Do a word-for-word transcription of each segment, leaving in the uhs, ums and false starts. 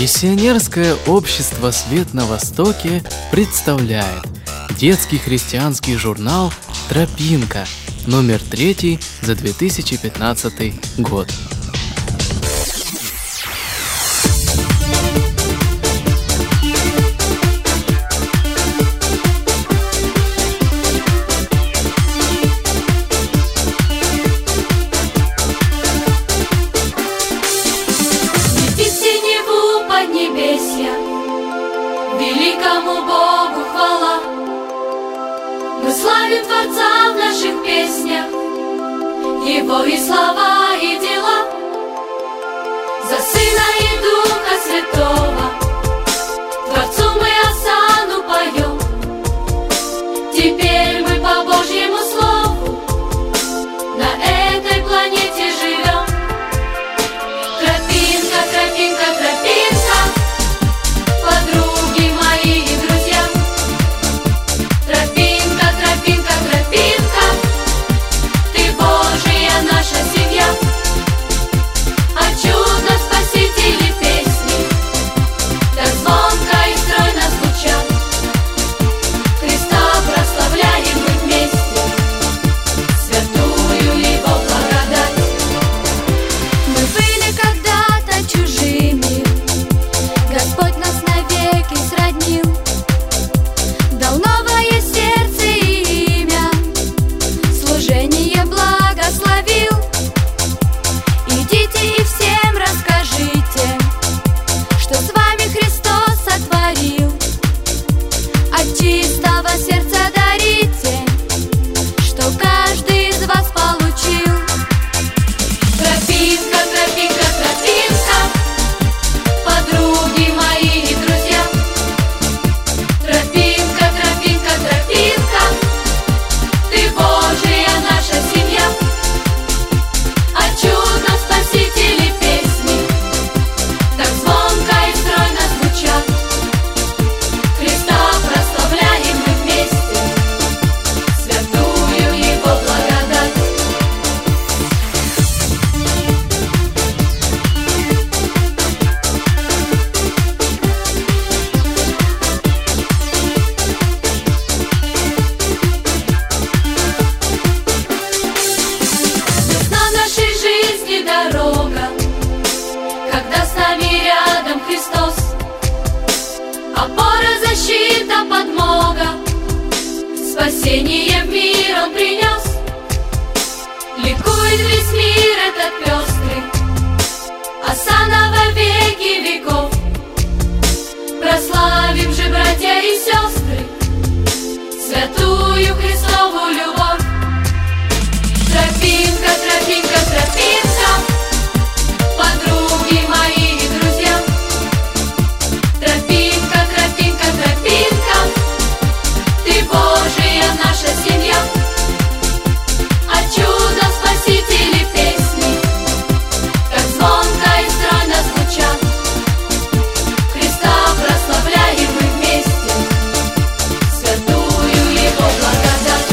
Миссионерское общество «Свет на Востоке» представляет детский христианский журнал «Тропинка», номер третий за две тысячи пятнадцатый год. Великому Богу хвала, мы славим Творца в наших песнях, Его и слова, и дела, за Сына и Духа Святого, Творцу мы осану поем. Теперь мы по Божьему Слову на этой планете живем. Тропинка, тропинка, тропинка, подруги мои и друзья. Тропинка, тропинка, тропинка, ты Божья наша семья. О чудном Спасителе песни так звонко и стройно звучат. Христа прославляем мы вместе, святую Его благодать. Мы были когда-то чужими, Господь нас навеки сроднил, дал новое сердце и имя, служение благословил. Идите и всем расскажите, что с вами Христос сотворил. От чистого сердца дарите, что каждый из вас получил. Тропинка, тропинка, тропинка, подруги мои и друзья. Тропинка, тропинка, тропинка, ты Божья наша семья. О чудном Спасителе песни так звонко и стройно звучат. Христа прославляем мы вместе, святую Его благодать. Весна нашей жизни дорога, когда с нами рядом Христос. Опора, защита, подмога, спасение в мир Он принес. Ликует весь мир этот пестрый, осана во веки веков. Прославим же, братья и сестры, святую Христову любовь. Тропинка, тропинка, тропинка, подруги мои и друзья. Тропинка, тропинка, тропинка, ты Божья наша семья. О чудном Спасителе песни так звонко и стройно звучат. Христа прославляем мы вместе, святую Его благодать.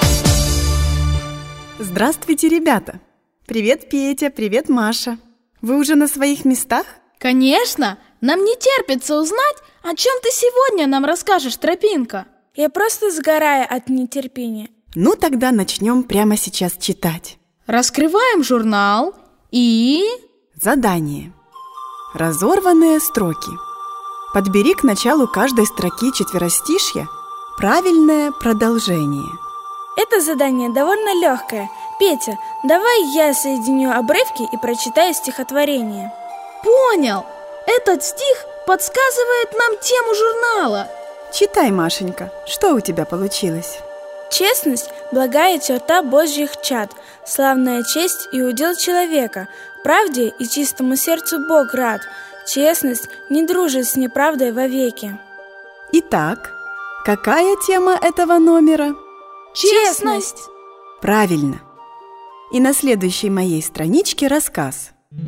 Здравствуйте, ребята! Привет, Петя, привет, Маша. Вы уже на своих местах? Конечно! Нам не терпится узнать, о чем ты сегодня нам расскажешь, Тропинка. Я просто сгораю от нетерпения. Ну, тогда начнем прямо сейчас читать. Раскрываем журнал и... Задание. Разорванные строки. Подбери к началу каждой строки четверостишья правильное продолжение. Это задание довольно легкое. Петя, давай я соединю обрывки и прочитаю стихотворение. Понял! Этот стих подсказывает нам тему журнала. Читай, Машенька, что у тебя получилось? Честность – благая черта Божьих чад, славная честь и удел человека. Правде и чистому сердцу Бог рад. Честность не дружит с неправдой вовеки. Итак, какая тема этого номера? Честность! Правильно. И на следующей моей страничке рассказ.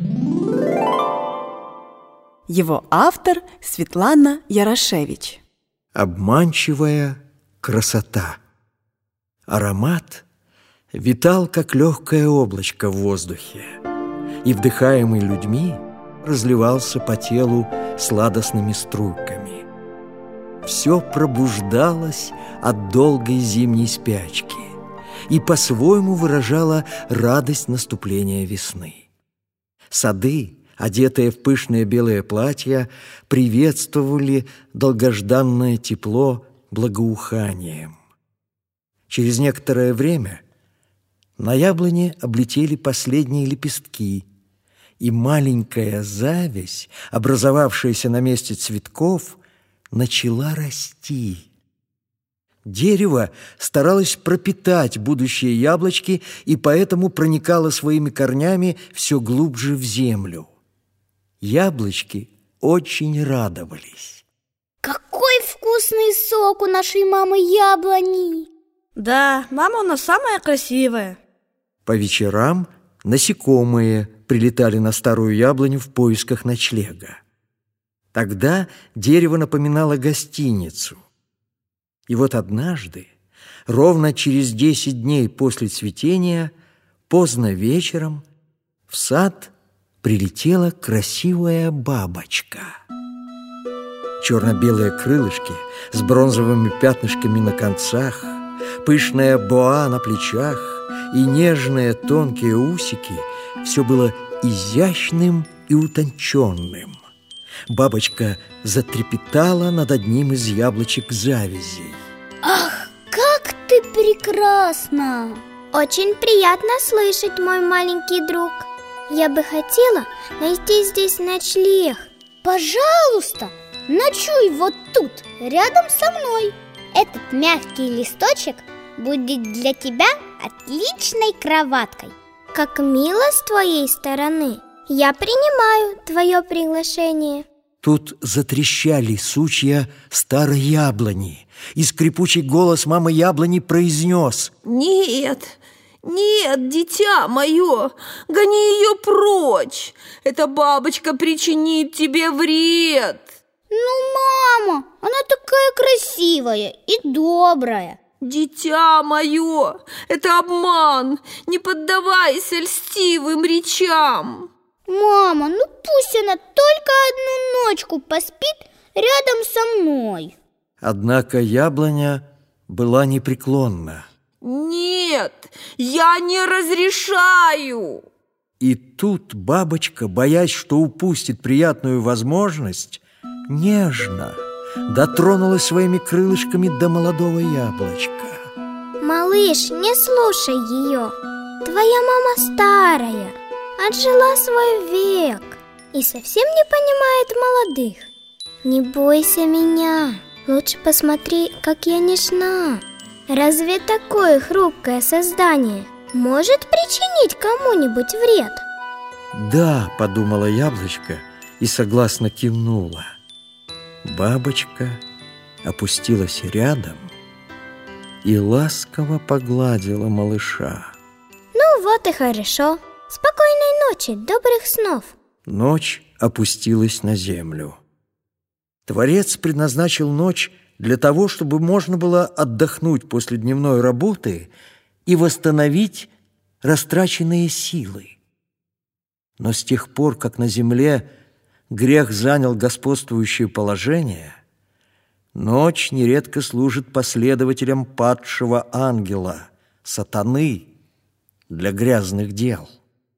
Его автор Светлана Ярошевич. Обманчивая красота. Аромат витал, как легкое облачко в воздухе, и, вдыхаемый людьми, разливался по телу сладостными струйками. Все пробуждалось от долгой зимней спячки и по-своему выражало радость наступления весны. Сады, одетые в пышные белые платья, приветствовали долгожданное тепло благоуханием. Через некоторое время на яблоне облетели последние лепестки, и маленькая завязь, образовавшаяся на месте цветков, начала расти. Дерево старалось пропитать будущие яблочки и поэтому проникало своими корнями все глубже в землю. Яблочки очень радовались. Какой вкусный сок у нашей мамы яблони! Да, мама у нас самая красивая. По вечерам насекомые прилетали на старую яблоню в поисках ночлега. Тогда дерево напоминало гостиницу. И вот однажды, ровно через десять дней после цветения, поздно вечером, в сад прилетела красивая бабочка. Черно-белые крылышки с бронзовыми пятнышками на концах, пышная боа на плечах и нежные тонкие усики — все было изящным и утонченным. Бабочка затрепетала над одним из яблочек завязей. Ах, как ты прекрасна! Очень приятно слышать, мой маленький друг. Я бы хотела найти здесь ночлег. Пожалуйста, ночуй вот тут, рядом со мной. Этот мягкий листочек будет для тебя отличной кроваткой. Как мило с твоей стороны. Я принимаю твое приглашение. Тут затрещали сучья старой яблони, и скрипучий голос мамы яблони произнес: «Нет, нет, дитя мое, гони ее прочь! Эта бабочка причинит тебе вред!» Ну, мама, она такая красивая и добрая. «Дитя мое, это обман! Не поддавайся льстивым речам!» Мама, ну пусть она только одну ночку поспит рядом со мной. Однако яблоня была непреклонна. «Нет, я не разрешаю!» И тут бабочка, боясь, что упустит приятную возможность, нежно дотронулась своими крылышками до молодого яблочка. Малыш, не слушай ее. Твоя мама старая, отжила свой век и совсем не понимает молодых. Не бойся меня, лучше посмотри, как я нежна. Разве такое хрупкое создание может причинить кому-нибудь вред? Да, подумала яблочко и согласно кивнула. Бабочка опустилась рядом и ласково погладила малыша. Ну вот и хорошо. Спокойной ночи, добрых снов. Ночь опустилась на землю. Творец предназначил ночь для того, чтобы можно было отдохнуть после дневной работы и восстановить растраченные силы. Но с тех пор, как на земле грех занял господствующее положение, ночь нередко служит последователем падшего ангела, сатаны, для грязных дел.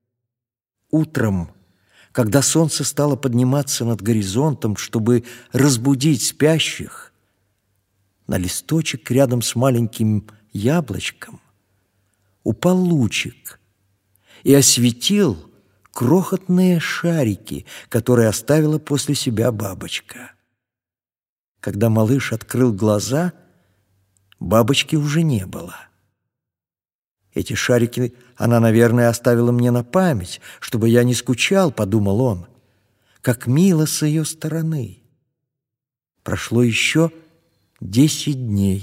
Утром, когда солнце стало подниматься над горизонтом, чтобы разбудить спящих, на листочек рядом с маленьким яблочком упал лучик и осветил крохотные шарики, которые оставила после себя бабочка. Когда малыш открыл глаза, бабочки уже не было. Эти шарики она, наверное, оставила мне на память, чтобы я не скучал, подумал он. Как мило с ее стороны. Прошло еще десять дней.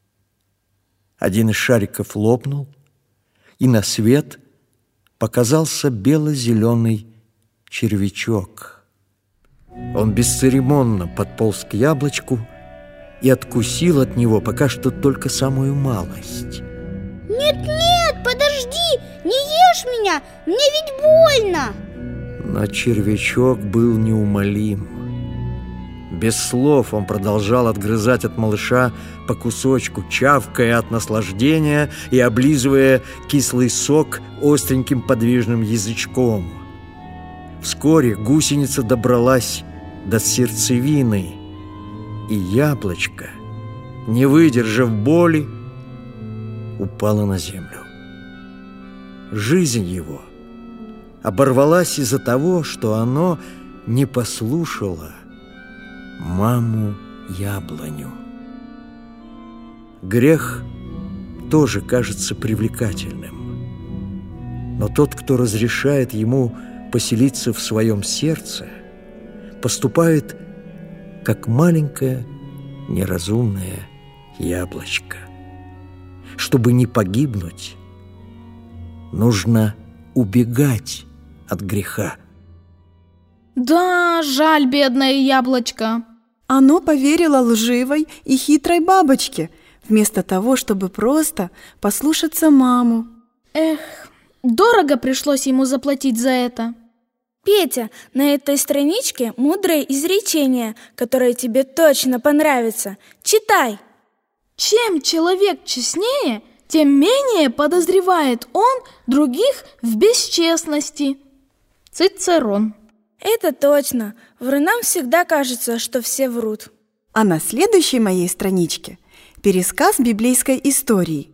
Один из шариков лопнул, и на свет показался бело-зеленый червячок. Он бесцеремонно подполз к яблочку и откусил от него пока что только самую малость. Нет-нет, подожди, не ешь меня, мне ведь больно. Но червячок был неумолим. Без слов он продолжал отгрызать от малыша по кусочку, чавкая от наслаждения и облизывая кислый сок остреньким подвижным язычком. Вскоре гусеница добралась до сердцевины, и яблочко, не выдержав боли, упало на землю. Жизнь его оборвалась из-за того, что оно не послушало маму-яблоню. Грех тоже кажется привлекательным, но тот, кто разрешает ему поселиться в своем сердце, поступает как маленькое неразумное яблочко. Чтобы не погибнуть, нужно убегать от греха. Да, жаль бедное яблочко. Оно поверило лживой и хитрой бабочке, вместо того, чтобы просто послушаться маму. Эх, дорого пришлось ему заплатить за это. Петя, на этой страничке мудрое изречение, которое тебе точно понравится. Читай! Чем человек честнее, тем менее подозревает он других в бесчестности. Цицерон. Это точно. Врунам всегда кажется, что все врут. А на следующей моей страничке пересказ библейской истории.